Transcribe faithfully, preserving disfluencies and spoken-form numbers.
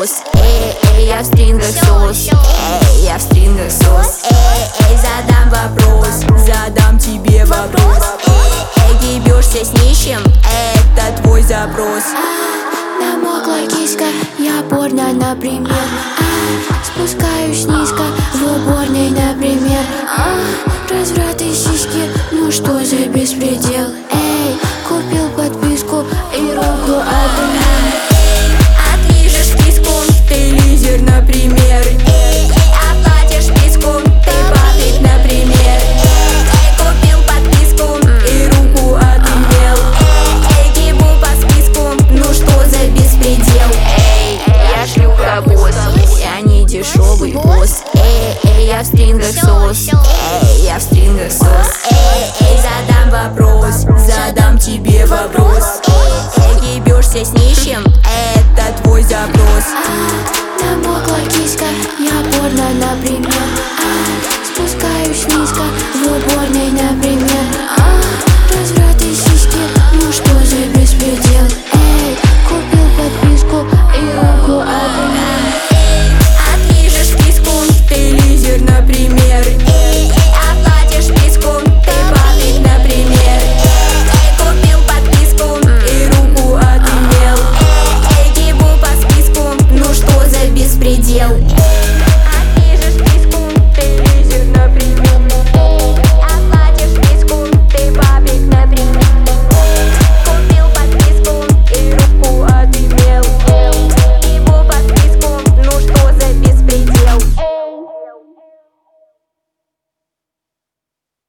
вопрос. Эй, эй, я в стрингах сос. Эй, я в стрингах сос. Эй, эй, задам вопрос, задам тебе вопрос. Эй, эй, ебешься с нищим, это твой запрос. Намокла киска, я порно, например. а, Спускаюсь низко, в уборной, например. а, Разврат и сиськи, ну что за беспредел? Эй, купил подписку и руку отымел. Отлижешь киску, ты лизер, например. Эй, эй, оплатишь писку, ты папик, например. Эй, эй, купил подписку и руку отымел. Эй, эй, ебу по списку, ну что за беспредел? Эй, я шлюха босс, я не дешевый босс. Эй, эй, я в стрингах сос. Эй, я в стрингах сос. Эй, эй, задам вопрос, задам тебе вопрос. Эй, эй, ебешься с нищим, это твой запрос. а, Намокла киска, я порно, например. а, Спускаюсь низко, в уборной, например. а, Разврат и сиськи, ну что за беспредел? Эй, купил подписку и руку отымел. Отлижешь киску, ты лизер, например. Эй, эй, оплатишь писку, ты папик, например. Эй, эй, купил подписку и руку отымел. Эй, эй, ебу по списку, ну что за беспредел?